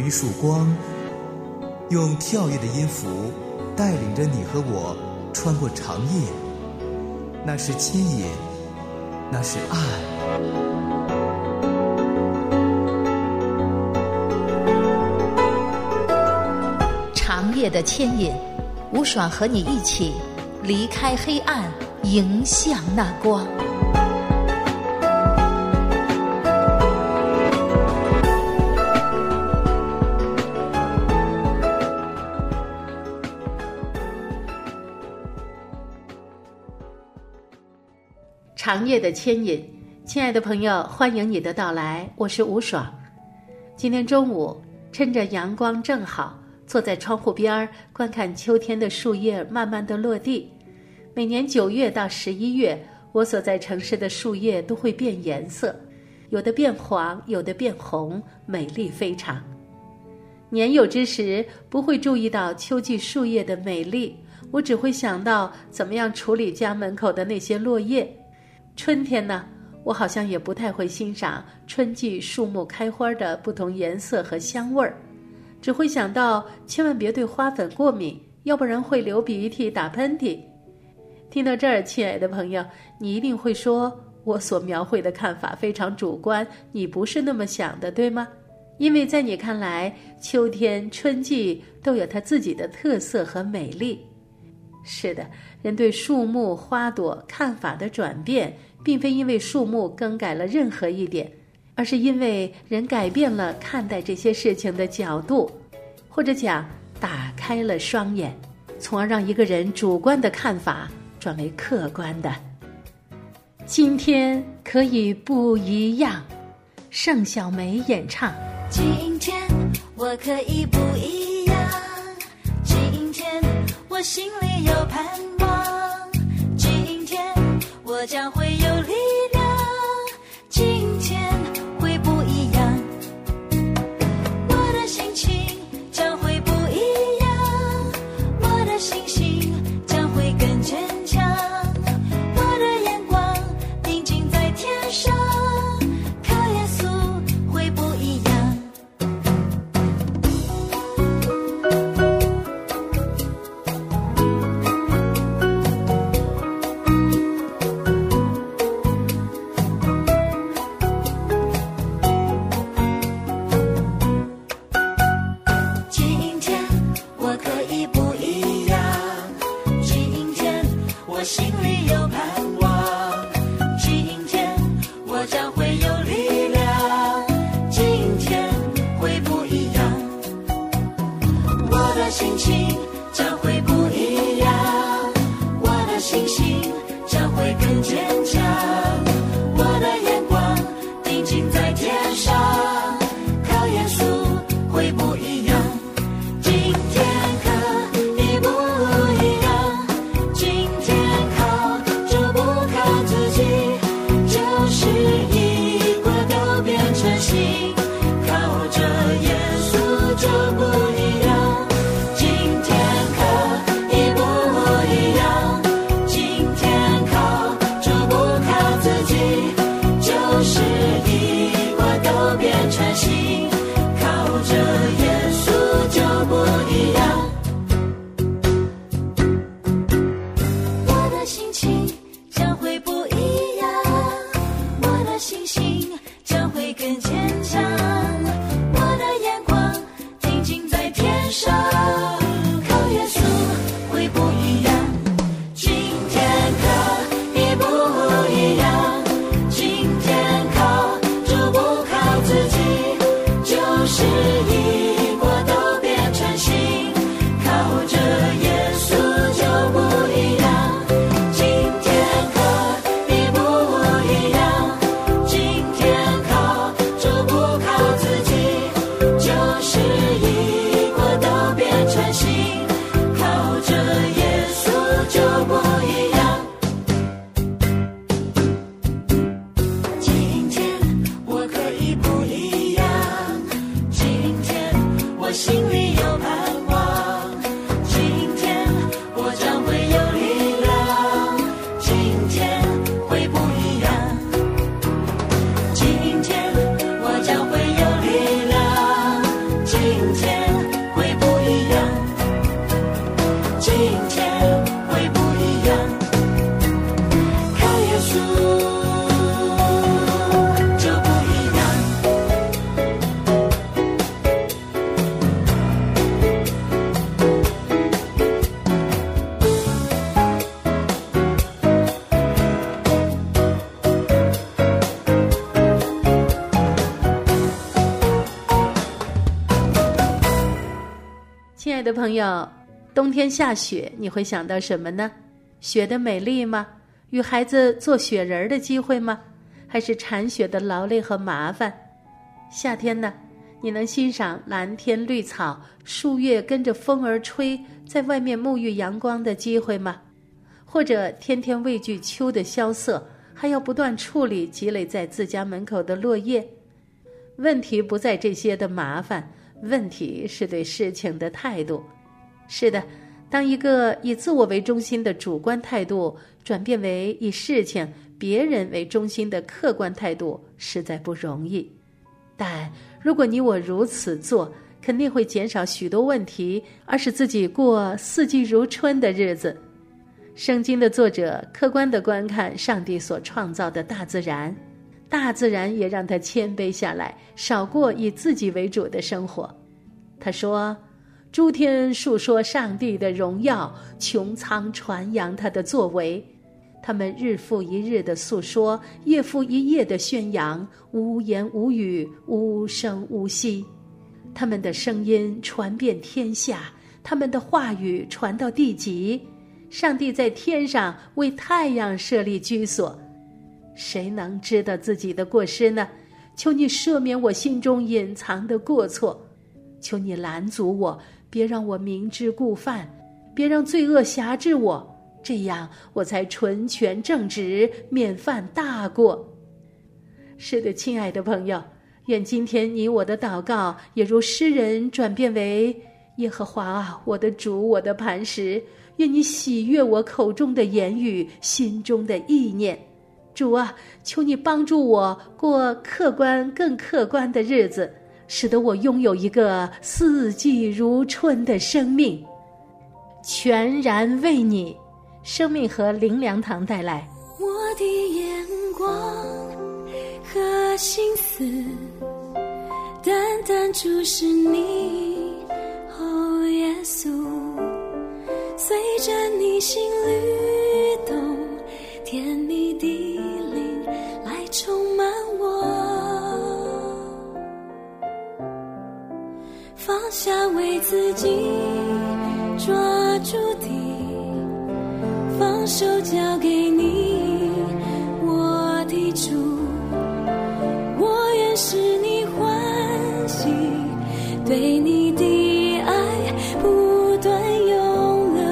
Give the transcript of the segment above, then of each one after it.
一束光，用跳跃的音符带领着你和我穿过长夜。那是牵引，那是爱。 长夜的牵引，吴爽和你一起离开黑暗，迎向那光。长夜的牵引，亲爱的朋友，欢迎你的到来，我是吴爽。今天中午，趁着阳光正好，坐在窗户边观看秋天的树叶慢慢的落地。每年9月到11月，我所在城市的树叶都会变颜色，有的变黄，有的变红，美丽非常。年幼之时，不会注意到秋季树叶的美丽，我只会想到怎么样处理家门口的那些落叶。春天呢，我好像也不太会欣赏春季树木开花的不同颜色和香味儿，只会想到千万别对花粉过敏，要不然会流鼻涕打喷嚏。听到这儿，亲爱的朋友，你一定会说，我所描绘的看法非常主观，你不是那么想的，对吗？因为在你看来，秋天、春季都有它自己的特色和美丽。是的，人对树木、花朵看法的转变，并非因为树木更改了任何一点，而是因为人改变了看待这些事情的角度，或者讲打开了双眼，从而让一个人主观的看法转为客观的。今天可以不一样，盛小梅演唱。 今天我可以不一样，今天我心里有盼望，今天我将会有力量，今天会不一样，我的心情将会不一样，我的信心将会更坚强，我的眼光定睛在天上，靠耶稣会不一样。 的朋友，冬天下雪，你会想到什么呢？雪的美丽吗？与孩子做雪人的机会吗？还是铲雪的劳累和麻烦？夏天呢，你能欣赏蓝天绿草，树叶跟着风儿吹，在外面沐浴阳光的机会吗？或者天天畏惧秋的萧瑟，还要不断处理积累在自家门口的落叶？问题不在这些的麻烦，问题是对事情的态度。是的，当一个以自我为中心的主观态度转变为以事情、别人为中心的客观态度，实在不容易。但如果你我如此做，肯定会减少许多问题，而使自己过四季如春的日子。圣经的作者客观地观看上帝所创造的大自然，大自然也让他谦卑下来，少过以自己为主的生活。他说，诸天述说上帝的荣耀，穹苍传扬他的作为。他们日复一日的诉说，夜复一夜的宣扬，无言无语，无声无息。他们的声音传遍天下，他们的话语传到地极。上帝在天上为太阳设立居所。谁能知道自己的过失呢？求你赦免我心中隐藏的过错，求你拦阻我，别让我明知故犯，别让罪恶辖制我，这样我才纯全正直，免犯大过。是的，亲爱的朋友，愿今天你我的祷告也如诗人转变为，耶和华啊，我的主，我的磐石，愿你喜悦我口中的言语，心中的意念。主啊，求你帮助我过客观更客观的日子，使得我拥有一个四季如春的生命。全然为你，生命和灵粮堂带来。 我的眼光和心思单单注视你，哦耶稣，随着你心律动，甜蜜的灵来充满我，放下为自己抓住的，放手交给你，我的主，我愿使你欢喜，对你的爱不断涌流，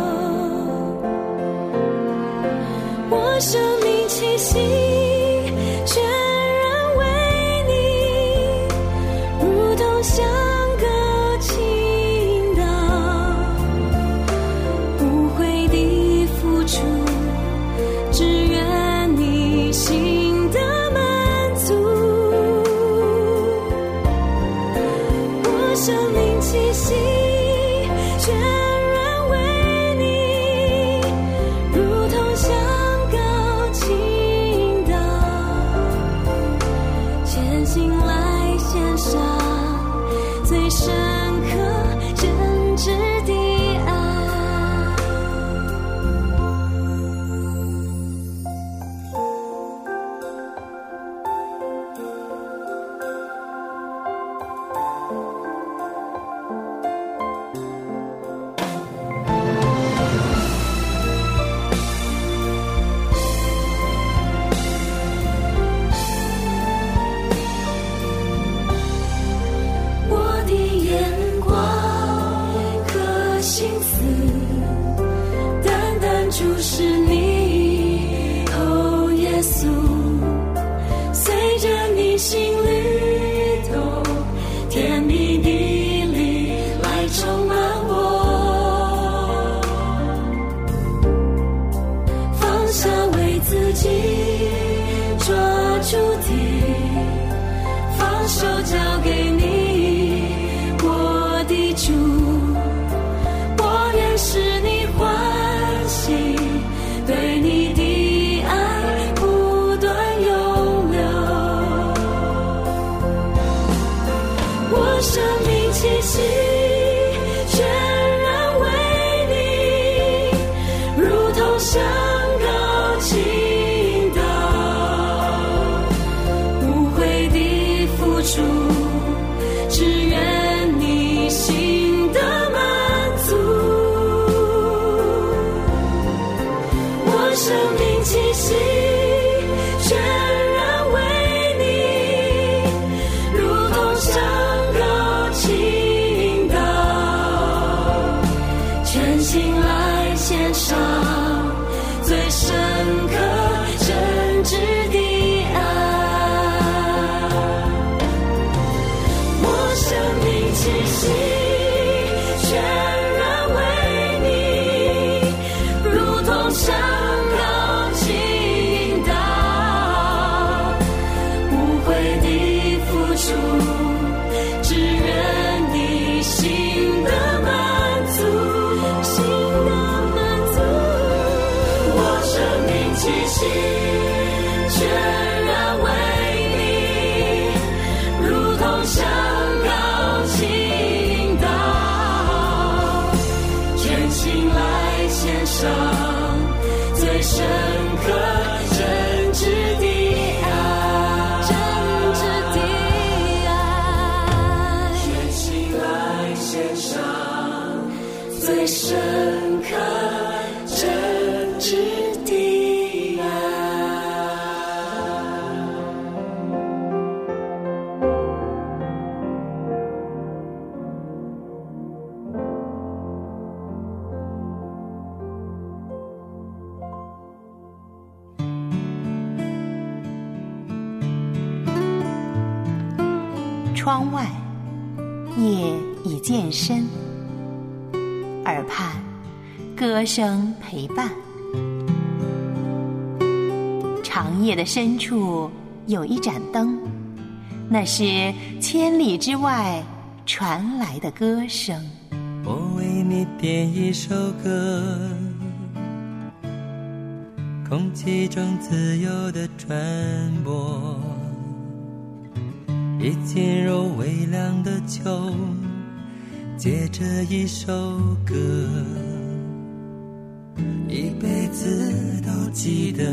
我生命气息全然为你，如同像个倾倒，无悔的付出，只愿你心的满足，我生命气息全然为你，如同像高倾倒，全心来献上最深刻真挚的爱。我的眼光和心思单单注视你，哦耶稣，随着你心律动，甜蜜的灵来充满我，放下为自己抓住的，放手交给你，我的主，我愿使你欢喜，对你的爱不断涌流，我生命气息全然为你，如同像高倾倒，无悔的付出，只愿你心的满盛开真挚的爱。 窗外夜已渐深，耳畔歌声陪伴。长夜的深处有一盏灯，那是千里之外传来的歌声。 我为你点一首歌，空气中自由地传播，一进入微凉的秋，借着一首歌，一辈子都记得。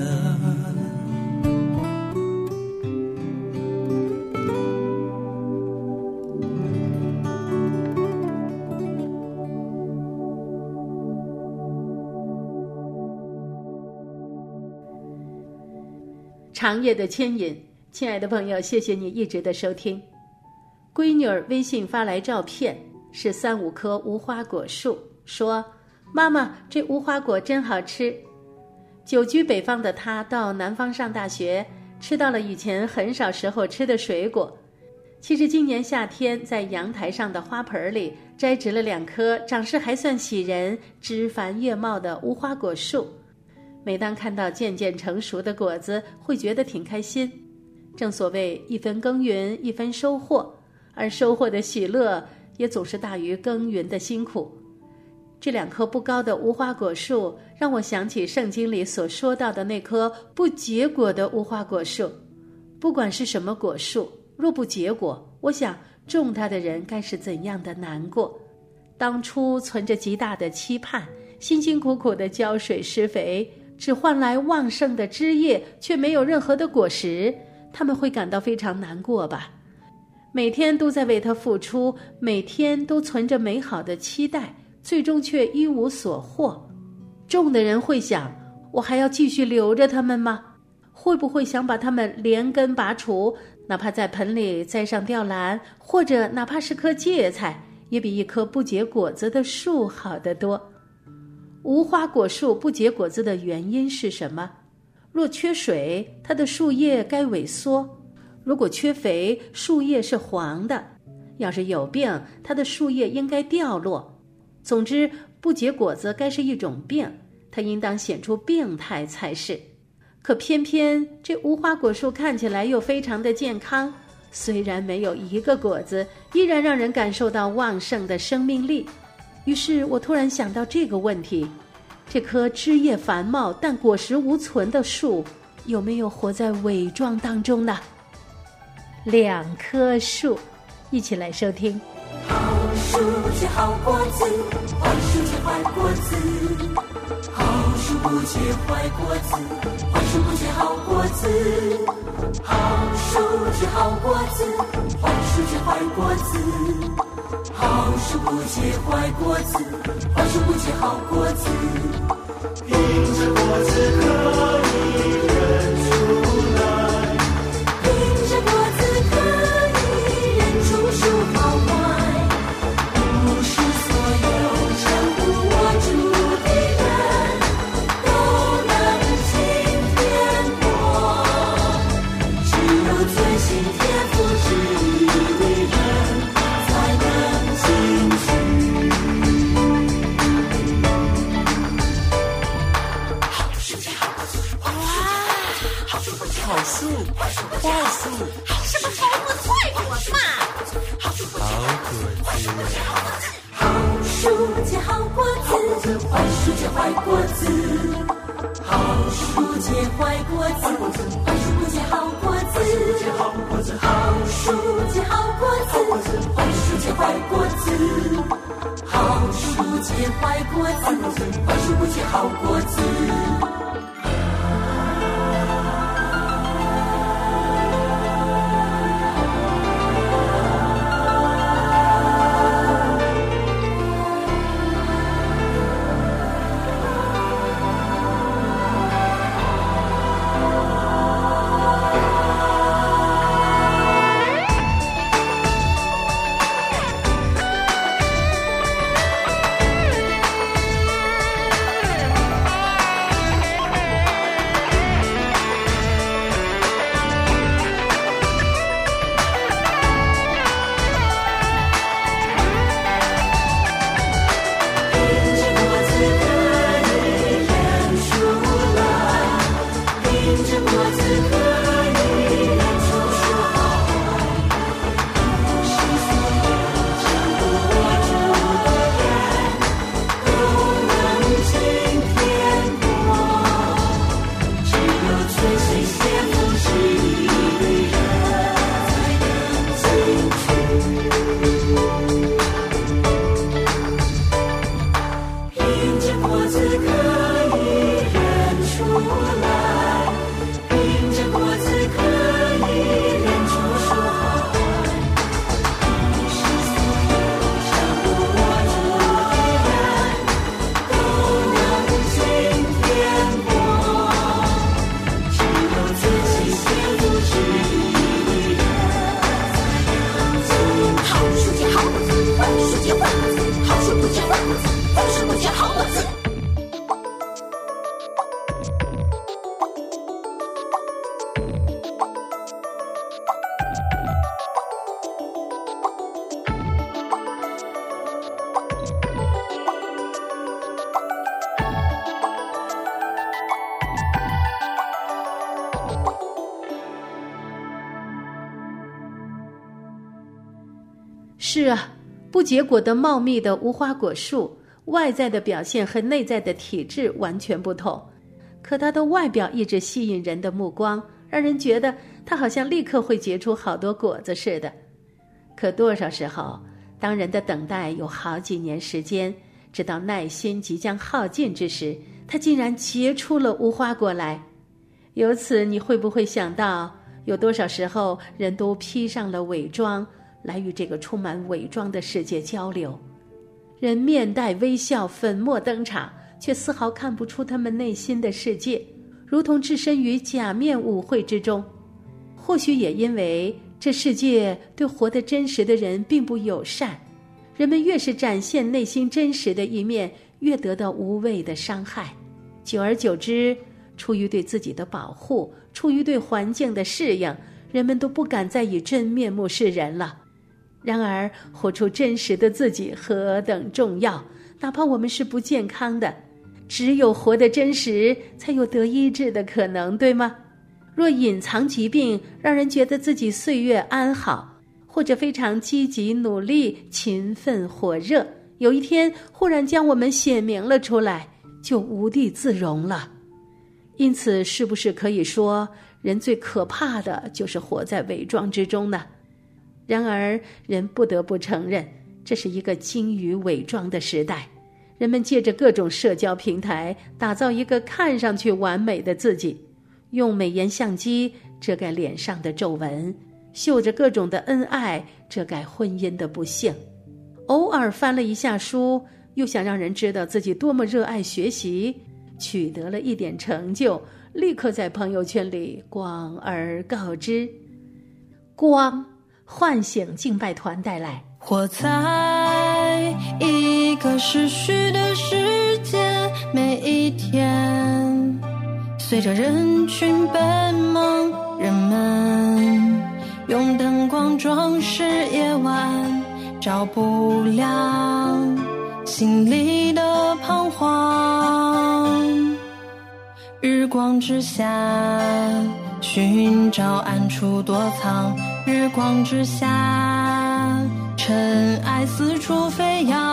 长夜的牵引，亲爱的朋友，谢谢你一直的收听。闺女儿微信发来照片，是3-5棵无花果树，说妈妈，这无花果真好吃。久居北方的她到南方上大学，吃到了以前很少时候吃的水果。其实今年夏天在阳台上的花盆里摘植了2棵长势还算喜人、枝繁叶茂的无花果树。每当看到渐渐成熟的果子，会觉得挺开心。正所谓一分耕耘一分收获，而收获的喜乐也总是大于耕耘的辛苦。这2棵不高的无花果树让我想起圣经里所说到的那棵不结果的无花果树。不管是什么果树，若不结果，我想种它的人该是怎样的难过。当初存着极大的期盼，辛辛苦苦的浇水施肥，只换来旺盛的枝叶，却没有任何的果实，他们会感到非常难过吧。每天都在为它付出，每天都存着美好的期待，最终却一无所获。种的人会想，我还要继续留着它们吗？会不会想把它们连根拔除，哪怕在盆里栽上吊兰，或者哪怕是棵芥菜，也比一棵不结果子的树好得多。无花果树不结果子的原因是什么？若缺水，它的树叶该萎缩；如果缺肥，树叶是黄的；要是有病，它的树叶应该掉落。总之，不结果子该是一种病，它应当显出病态才是。可偏偏这无花果树看起来又非常的健康，虽然没有一个果子，依然让人感受到旺盛的生命力。于是我突然想到这个问题，这棵枝叶繁茂但果实无存的树，有没有活在伪装当中呢？2棵树，一起来收听。 好树结好果子，坏树结坏果子。好树不结坏果子，坏树不结好果子。好树结好果子，坏树结坏果子。好树不结坏果子，坏树不结好果子。凭着果子可以认出来，凭着果子可以认出树好坏。不是所有称呼我主的人都能行天国，只有遵行天父旨意的人才能进去。好树结好果子，好树不结好树，坏树不结好树，什么好果子坏果子嘛？好树不结好果子，坏树不结好果子。好树结好果子，坏树结坏果子。好树结坏果子，坏树不结好果子。好树结好果子，坏树结坏果子。好树结坏果子，坏树不结好果子。 是啊，不结果的茂密的无花果树，外在的表现和内在的体质完全不同，可它的外表一直吸引人的目光，让人觉得它好像立刻会结出好多果子似的。可多少时候，当人的等待有好几年时间，直到耐心即将耗尽之时，它竟然结出了无花果来。由此你会不会想到，有多少时候人都披上了伪装，来与这个充满伪装的世界交流？人面带微笑，粉墨登场，却丝毫看不出他们内心的世界，如同置身于假面舞会之中。或许也因为这世界对活得真实的人并不友善，人们越是展现内心真实的一面，越得到无谓的伤害。久而久之，出于对自己的保护，出于对环境的适应，人们都不敢再以真面目示人了。然而，活出真实的自己何等重要，哪怕我们是不健康的，只有活得真实，才有得医治的可能，对吗？若隐藏疾病，让人觉得自己岁月安好，或者非常积极努力、勤奋火热，有一天忽然将我们显明了出来，就无地自容了。因此，是不是可以说，人最可怕的就是活在伪装之中呢？然而，人不得不承认，这是一个精于伪装的时代。人们借着各种社交平台，打造一个看上去完美的自己，用美颜相机遮盖脸上的皱纹，秀着各种的恩爱，遮盖婚姻的不幸。偶尔翻了一下书，又想让人知道自己多么热爱学习，取得了一点成就，立刻在朋友圈里广而告之。光唤醒敬拜团带来。 活在一个逝去的世界，每一天随着人群奔忙，人们用灯光装饰夜晚，照不亮心里的彷徨。日光之下寻找暗处躲藏，日光之下尘埃四处飞扬。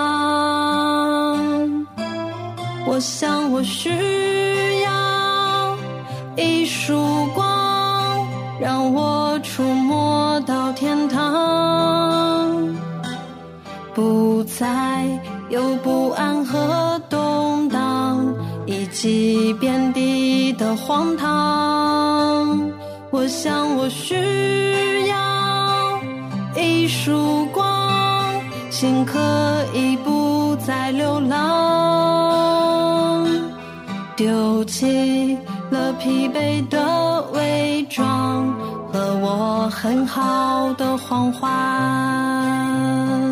我想我需要一束光，让我触摸到天堂，不再有不安和动荡，以及遍地的荒唐。我想我需要一束光，心可以不再流浪，丢弃了疲惫的伪装和我很好的谎话。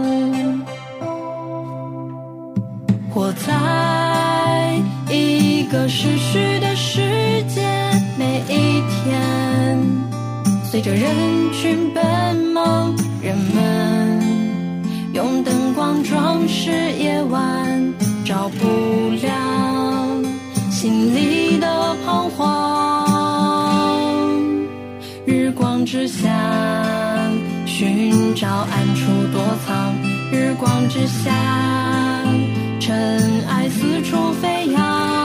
活在一个逝去的世界，每一天随着人群奔忙，人们用灯光装饰夜晚，照不亮心里的彷徨。日光之下寻找暗处躲藏，日光之下尘埃四处飞扬。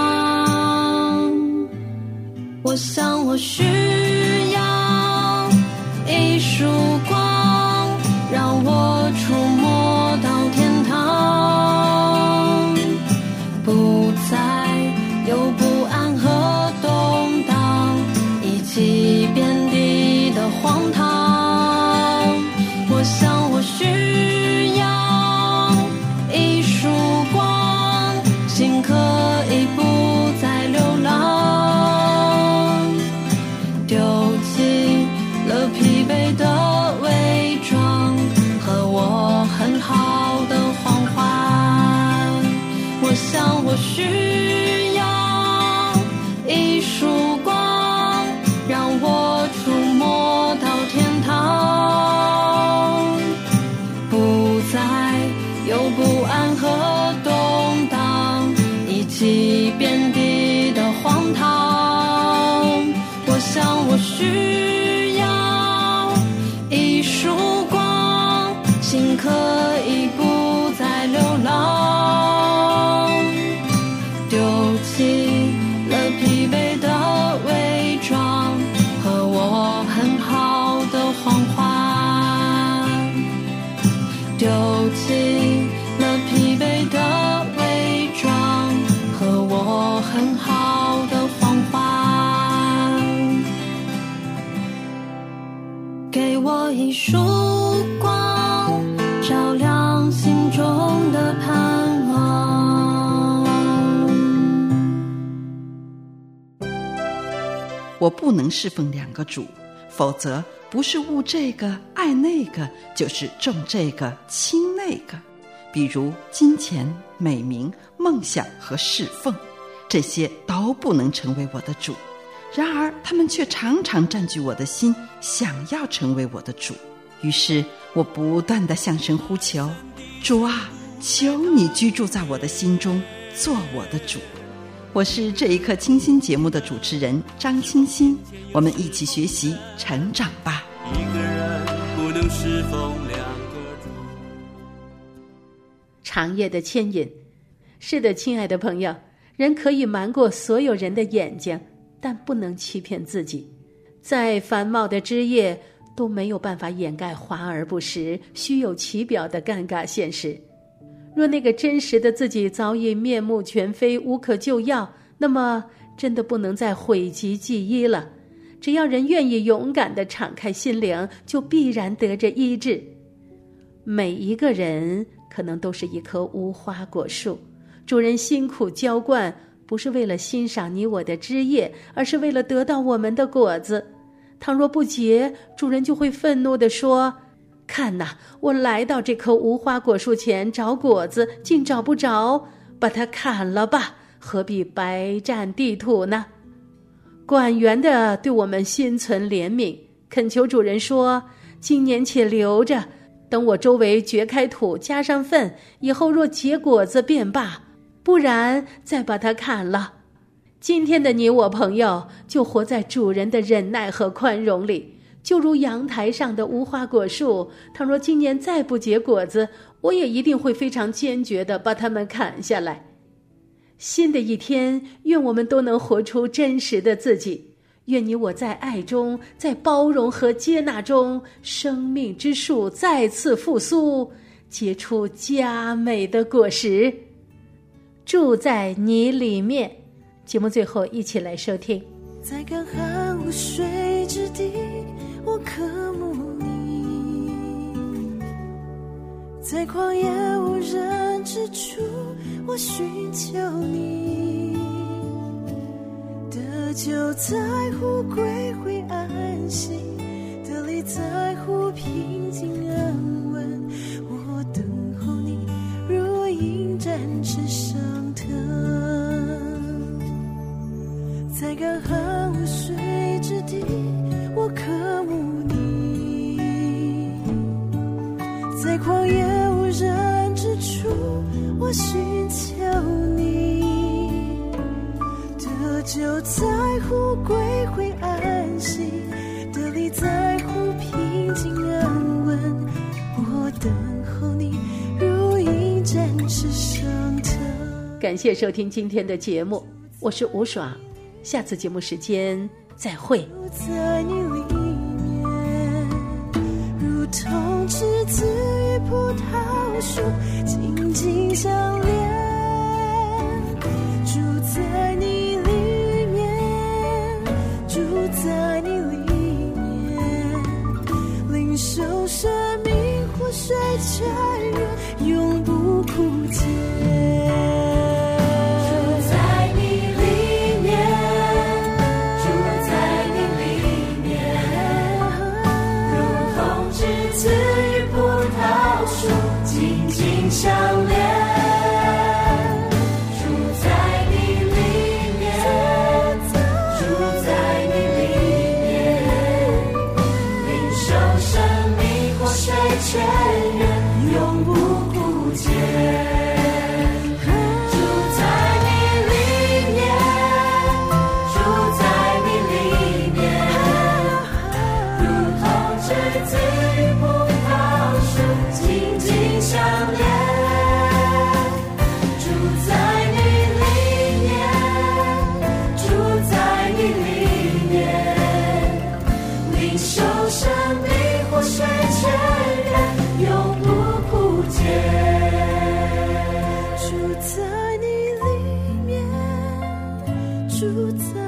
我想我需要一束光，让我触摸到天堂，不再有不安和动荡，以及遍地的荒唐。我想我需要一束光，心可以不再流浪，丢弃了疲惫的伪装和我很好的谎话。我想我需要一束光，让我触摸到天堂，不再有不安和动荡，以及遍地的荒唐。我想我需要一束光，心可给我一束光，照亮心中的盼望。 我不能侍奉两个主，否则不是务这个爱那个，就是重这个轻那个。比如金钱、美名、梦想和侍奉，这些都不能成为我的主。然而他们却常常占据我的心，想要成为我的主。于是我不断地向神呼求，主啊，求你居住在我的心中，做我的主。我是这一刻清新节目的主持人张清新，我们一起学习成长吧。 一个人不能侍奉两个主。 长夜的牵引。是的，亲爱的朋友，人可以瞒过所有人的眼睛，但不能欺骗自己。再繁茂的枝叶都没有办法掩盖华而不实、虚有其表的尴尬现实。若那个真实的自己早已面目全非、无可救药，那么真的不能再讳疾忌医了。只要人愿意勇敢地敞开心灵，就必然得着医治。每一个人可能都是一棵无花果树，主人辛苦浇灌，不是为了欣赏你我的枝叶，而是为了得到我们的果子。倘若不结，主人就会愤怒地说，看哪，我来到这棵无花果树前找果子，竟找不着，把它砍了吧，何必白占地土呢？管园的对我们心存怜悯，恳求主人说，今年且留着，等我周围掘开土，加上粪，以后若结果子便罢，不然再把它砍了。今天的你我朋友就活在主人的忍耐和宽容里，就如阳台上的无花果树，倘若今年再不结果子，我也一定会非常坚决地把它们砍下来。新的一天，愿我们都能活出真实的自己，愿你我在爱中，在包容和接纳中，生命之树再次复苏，结出佳美的果实。住在你里面。节目最后一起来收听。 在干旱无水之地，我渴慕你；在旷野无人之处，我寻求你。得救在乎归回安息，得力在乎平静安稳。我等候你，如鹰展翅上腾。在干旱无水之地，我渴慕你；在旷野无人之处，我寻求你。得救在乎归回安息，得力在乎平静安稳。我等候你，如鹰展翅上腾。 感谢收听今天的节目，我是吴爽。下次节目时间再会。 在你里面，如同枝子与葡萄树紧紧相连。住在你里面，住在你里面，领受生命活水泉源，永不枯竭。相连，住在你里面，住在你里面，领受生命活水泉源，永不枯竭。住在你里面，住在你里面，如同枝子与葡萄树紧紧相连。住在